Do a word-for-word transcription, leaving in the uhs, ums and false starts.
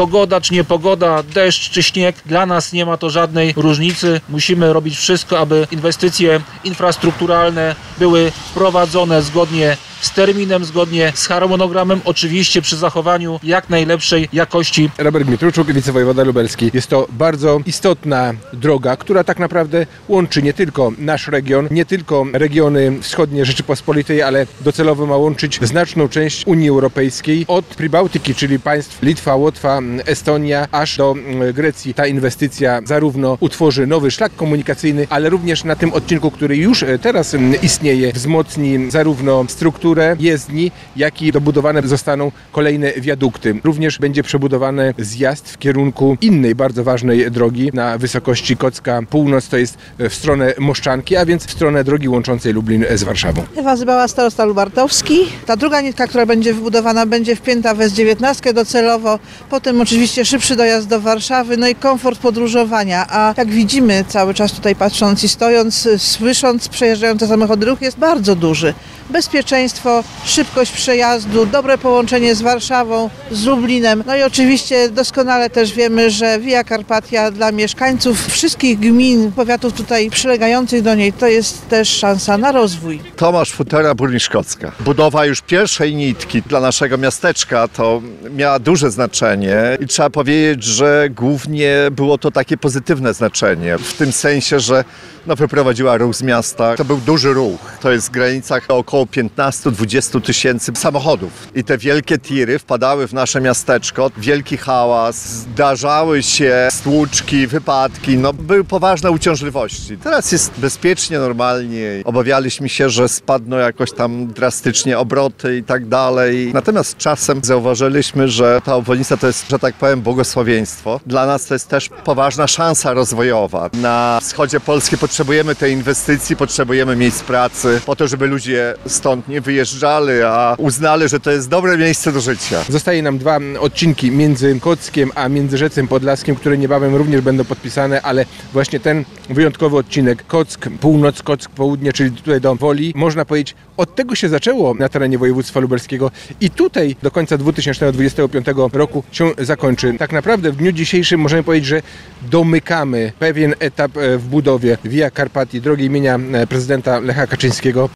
pogoda czy nie pogoda, deszcz czy śnieg, dla nas nie ma to żadnej różnicy. Musimy robić wszystko, aby inwestycje infrastrukturalne były prowadzone zgodnie z terminem, zgodnie z harmonogramem, oczywiście przy zachowaniu jak najlepszej jakości. Robert Gmitruczuk, wicewojewoda lubelski. Jest to bardzo istotna droga, która tak naprawdę łączy nie tylko nasz region, nie tylko regiony wschodnie Rzeczypospolitej, ale docelowo ma łączyć znaczną część Unii Europejskiej od Pribałtyki, czyli państw Litwa, Łotwa, Estonia, aż do Grecji. Ta inwestycja zarówno utworzy nowy szlak komunikacyjny, ale również na tym odcinku, który już teraz istnieje, wzmocni zarówno strukturę jezdni, jak i dobudowane zostaną kolejne wiadukty. Również będzie przebudowany zjazd w kierunku innej bardzo ważnej drogi na wysokości Kocka Północ, to jest w stronę Moszczanki, a więc w stronę drogi łączącej Lublin z Warszawą. Ewa Zybała, starosta lubartowski. Ta druga nitka, która będzie wybudowana, będzie wpięta w S dziewiętnaście docelowo, potem oczywiście szybszy dojazd do Warszawy, no i komfort podróżowania, a jak widzimy cały czas tutaj patrząc i stojąc, słysząc przejeżdżające samochody, ruch jest bardzo duży. Bezpieczeństwo, szybkość przejazdu, dobre połączenie z Warszawą, z Lublinem. No i oczywiście doskonale też wiemy, że Via Carpatia dla mieszkańców wszystkich gmin, powiatów tutaj przylegających do niej, to jest też szansa na rozwój. Tomasz Futera, burmistrz Kocka. Budowa już pierwszej nitki dla naszego miasteczka to miała duże znaczenie i trzeba powiedzieć, że głównie było to takie pozytywne znaczenie. W tym sensie, że no, wyprowadziła ruch z miasta. To był duży ruch. To jest w granicach około piętnaście do dwudziestu tysięcy samochodów. I te wielkie tiry wpadały w nasze miasteczko. Wielki hałas, zdarzały się stłuczki, wypadki. No, były poważne uciążliwości. Teraz jest bezpiecznie, normalnie. Obawialiśmy się, że spadną jakoś tam drastycznie obroty i tak dalej. Natomiast czasem zauważyliśmy, że ta obwodnica to jest, że tak powiem, błogosławieństwo. Dla nas to jest też poważna szansa rozwojowa. Na wschodzie Polski potrzebujemy tej inwestycji, potrzebujemy miejsc pracy, po to, żeby ludzie stąd nie wyjeżdżali, a uznali, że to jest dobre miejsce do życia. Zostaje nam dwa odcinki między Kockiem a Międzyrzecem Podlaskim, które niebawem również będą podpisane, ale właśnie ten wyjątkowy odcinek Kock Północ, Kock Południe, czyli tutaj do Woli, można powiedzieć, od tego się zaczęło na terenie województwa lubelskiego i tutaj do końca dwa tysiące dwudziestego piątego roku się zakończy. Tak naprawdę w dniu dzisiejszym możemy powiedzieć, że domykamy pewien etap w budowie Via Carpatii, drogi imienia prezydenta Lecha Kaczyńskiego.